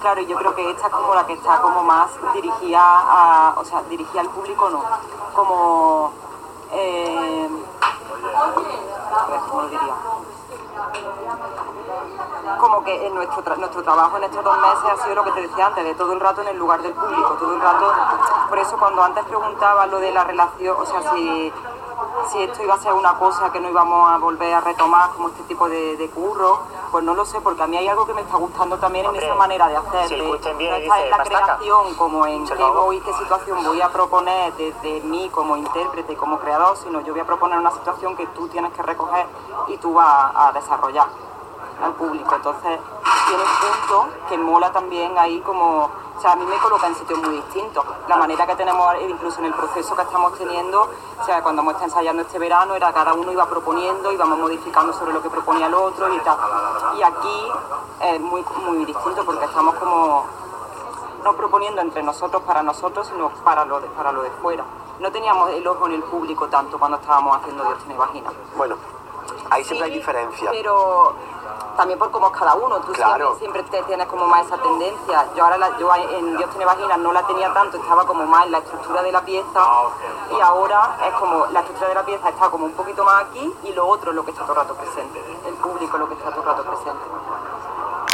Claro, yo creo que esta es como la que está como más dirigida a, o sea, dirigida al público, no, como, a ver, ¿cómo lo diría? Como que en nuestro trabajo en estos 2 meses ha sido lo que te decía antes, de todo el rato en el lugar del público, todo el rato, por eso cuando antes preguntaba lo de la relación, o sea, si esto iba a ser una cosa que no íbamos a volver a retomar como este tipo de curro, pues no lo sé, porque a mí hay algo que me está gustando también en esa manera de hacer, si de bien, no estar en la creación como en qué situación voy a proponer desde mí como intérprete, como creador, sino yo voy a proponer una situación que tú tienes que recoger y tú vas a desarrollar al público. Entonces tiene un punto que mola también ahí como, o sea, a mí me coloca en sitios muy distintos. La manera que tenemos, incluso en el proceso que estamos teniendo, o sea, cuando hemos estado ensayando este verano, era cada uno iba proponiendo, íbamos modificando sobre lo que proponía el otro y tal. Y aquí es muy, muy distinto porque estamos como no proponiendo entre nosotros para nosotros, sino para lo de fuera. No teníamos el ojo en el público tanto cuando estábamos haciendo Dios tiene vagina. Bueno, ahí siempre hay diferencia. Pero también por cómo es cada uno, tú siempre te tienes como más esa tendencia. Yo en Dios tiene vagina no la tenía tanto, estaba como más en la estructura de la pieza y ahora es como la estructura de la pieza está como un poquito más aquí y lo otro es lo que está todo el rato presente, el público es lo que está todo el rato presente.